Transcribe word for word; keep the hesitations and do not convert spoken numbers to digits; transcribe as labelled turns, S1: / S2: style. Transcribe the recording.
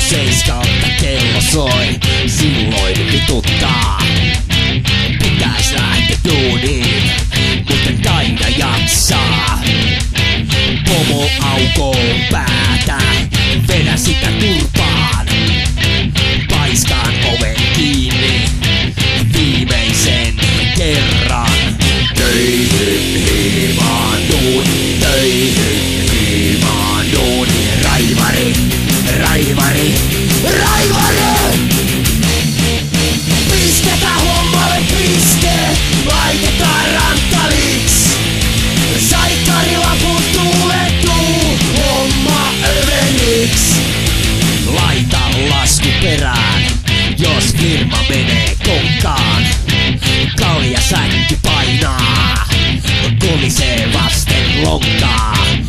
S1: seiskalta kello soi, silloin vituttaa. Pitäis lähteä duuniin, mut en taida jaksaa. Pomo aukoo päätä, vedä sitä turpaan. Paiskaan oven kiinni, viimeisen kerran. Töihin hiimaan duuni, töihin hiimaan duuni. Raivari, raivari, raivari! Pistetään hommalle piste, laitetaan ranttaliks. Saikkarilaput tuulettuu, homma öveniks. Laita lasku perään, jos firma menee konkkaan. Kaljasäkki painaa, kolisee vasten lonkkaa.